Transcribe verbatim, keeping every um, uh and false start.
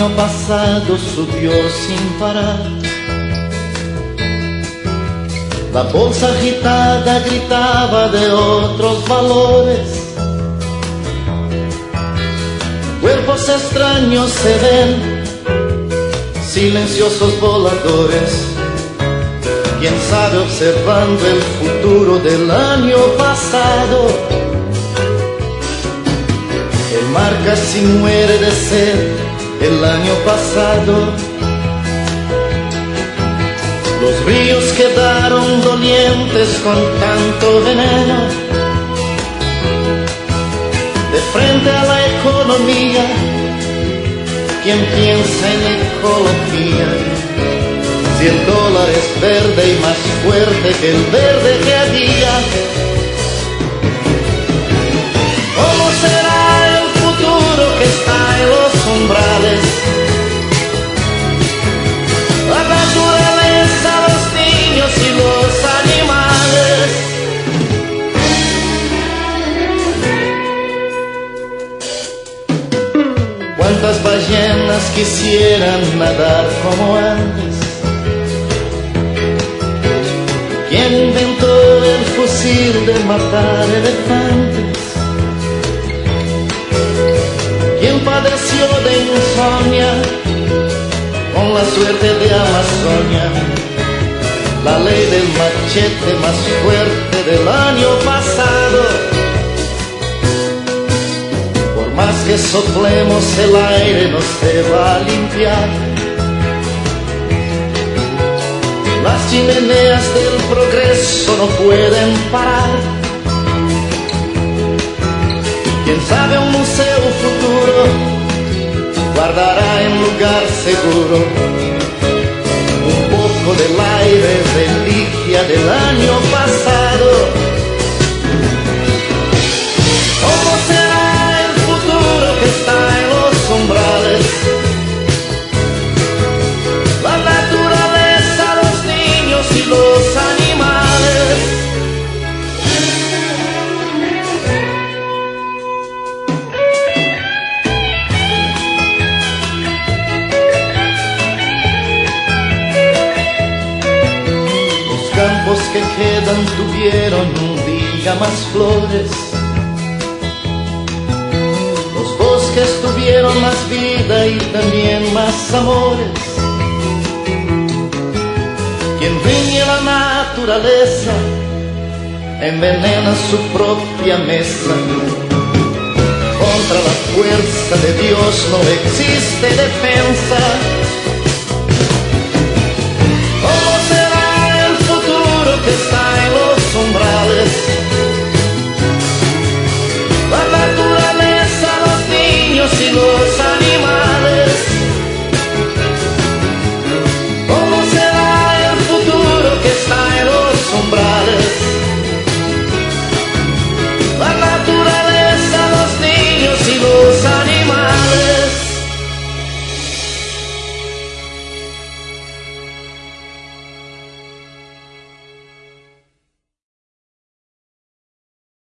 año pasado subió sin parar. La bolsa agitada gritaba de otros valores. Cuerpos extraños se ven, silenciosos voladores. Quién sabe observando el futuro del año pasado. El mar casi muere de sed el año pasado. Los ríos quedaron dolientes con tanto veneno. De frente a la economía, ¿quién piensa en ecología? Si el dólar es verde y más fuerte que el verde que había. ¿Cómo será el futuro que está en los umbrales? La naturaleza, los niños y los animales. ¿Cuántas ballenas quisieran nadar como antes? ¿Quién inventó el fusil de matar elefantes? ¿Quién padeció de insomnia con la suerte de Amazonia? La ley del machete más fuerte del año pasado. Por más que soplemos el aire no se va a limpiar. Las chimeneas del progreso no pueden parar. Quién sabe un museo futuro guardará en lugar seguro un poco del aire reliquia del año pasado. ¿Cómo será el futuro que está en los umbrales? La naturaleza, los niños y los animales. Los campos que quedan tuvieron un día más flores. Los bosques tuvieron más vida y también más amores. Quien riñe la naturaleza envenena su propia mesa. Contra la fuerza de Dios no existe defensa.